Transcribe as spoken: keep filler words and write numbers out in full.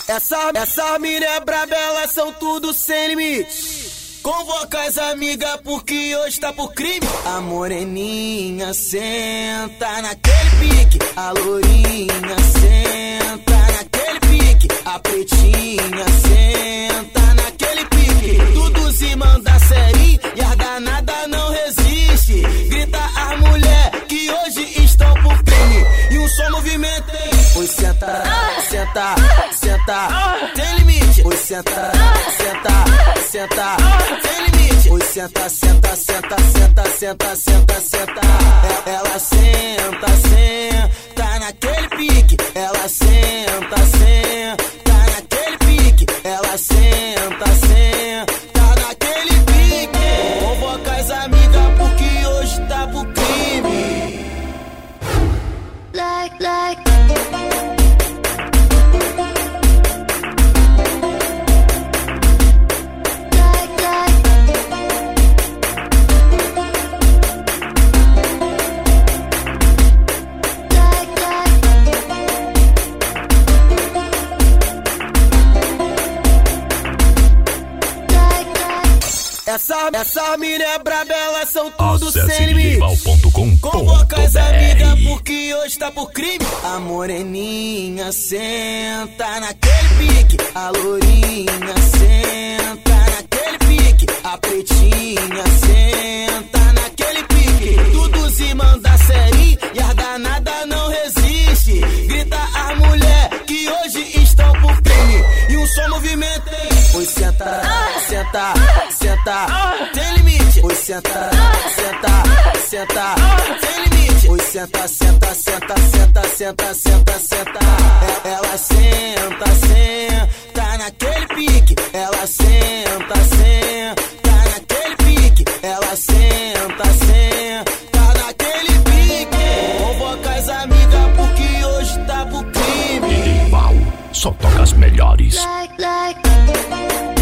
Essa, essa mina é braba, elas são tudo sem limite. Convoca as amigas porque hoje tá por crime. A moreninha senta naquele pique, a lourinha senta naquele pique, a pretinha senta naquele pique. Tudo se manda sério e as danadas não resiste. Grita as mulher que hoje estão por crime. E um som movimento. Pois senta, senta, senta, tem limite. Pois senta, senta, senta, tem limite. Pois senta, senta, senta, senta, senta, senta, senta. Ela senta, senta naquele pique. Ela senta, senta naquele pique. Ela senta, senta naquele pique. Convoca as amigas porque hoje tá pro crime. Like, like. Essa, essa mina é braba, elas são tudo Acesse sem limite. Convoca as amigas porque hoje tá por crime. A moreninha senta naquele pique, a lourinha senta naquele pique, a pretinha senta naquele pique. Tudo se manda sério e as danadas não resiste. Grita as mulher que hoje estão por crime. E um som movimento. Pois senta, senta, senta, tem limite. Pois senta, senta, senta, tem limite. Pois senta, senta, senta, senta, senta, senta, senta. Ela senta, senta naquele pique. Ela senta, senta naquele pique. Ela senta, senta naquele pique. Convoca as amigas porque hoje tá pro crime. D J Val, só toca as melhores. Like, like.